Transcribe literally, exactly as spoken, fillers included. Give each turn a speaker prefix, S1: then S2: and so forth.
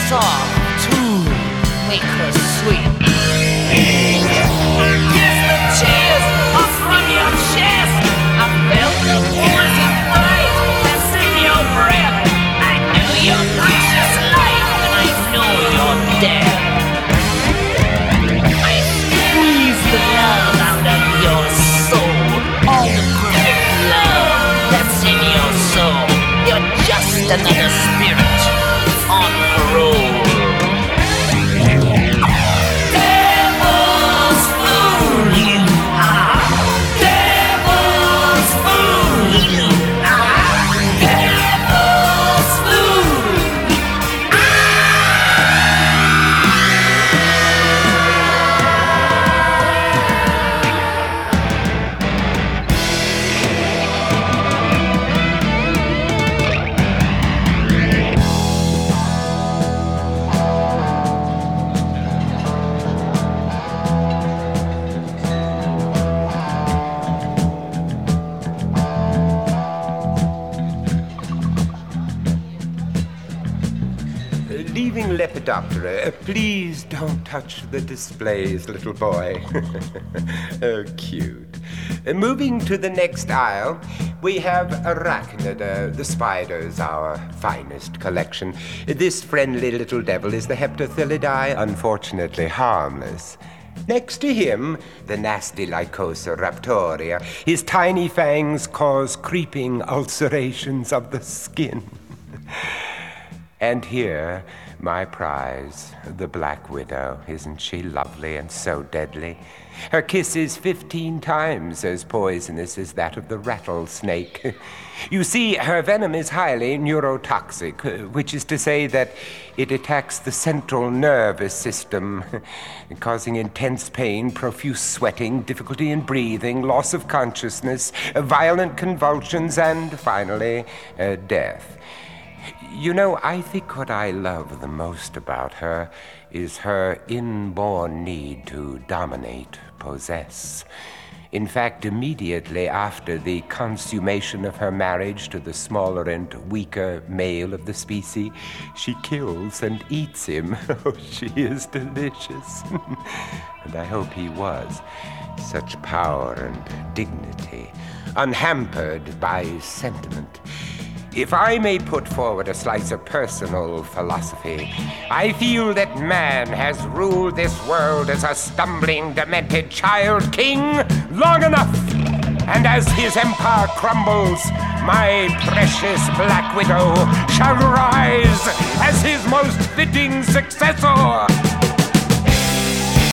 S1: soft too, make her sweet. Kiss the tears off from your chest. I felt the poison light that's in your breath. I knew your precious life, and I know you're dead. I squeezed the love out of your soul, all the perfect love that's in your soul. You're just another spirit on parole.
S2: Lepidoptera, please don't touch the displays, little boy. Oh, cute. Uh, moving to the next aisle, we have Arachnida, the spiders, our finest collection. This friendly little devil is the Heptathylidae, unfortunately harmless. Next to him, the nasty Lycosa raptoria. His tiny fangs cause creeping ulcerations of the skin. And here, my prize, the Black Widow. Isn't she lovely and so deadly? Her kiss is fifteen times as poisonous as that of the rattlesnake. You see, her venom is highly neurotoxic, which is to say that it attacks the central nervous system, causing intense pain, profuse sweating, difficulty in breathing, loss of consciousness, violent convulsions, and finally, uh, death. You know, I think what I love the most about her is her inborn need to dominate, possess. In fact, immediately after the consummation of her marriage to the smaller and weaker male of the species, she kills and eats him. Oh, she is delicious. And I hope he was. Such power and dignity, unhampered by sentiment. If I may put forward a slice of personal philosophy, I feel that man has ruled this world as a stumbling, demented child king long enough. And as his empire crumbles, my precious Black Widow shall rise as his most fitting successor.